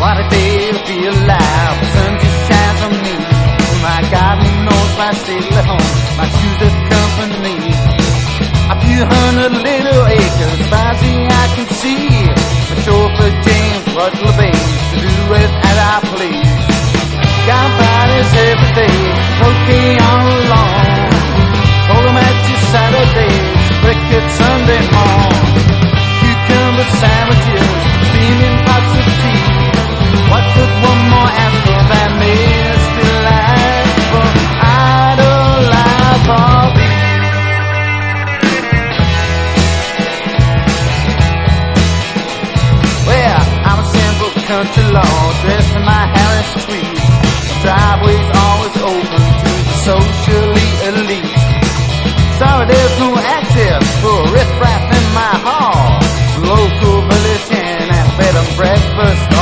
What a day to be alive. The sun just shines on me. My garden knows my stately home. My shoes have company. A few hundred little acres, far as the eye can see. The chauffeur James Rutler Bay to do it at our place. Got parties every day, okay all along. Polo matches Saturdays, cricket Sunday morn. Cucumber sandwiches, steaming pots of tea. What could one more ask for than this delightful idle life of me? Well, I'm a simple country lord, dressed in my Harris tweed. Driveway's always open to the socially elite. Sorry, there's no access for riffraff in my hall.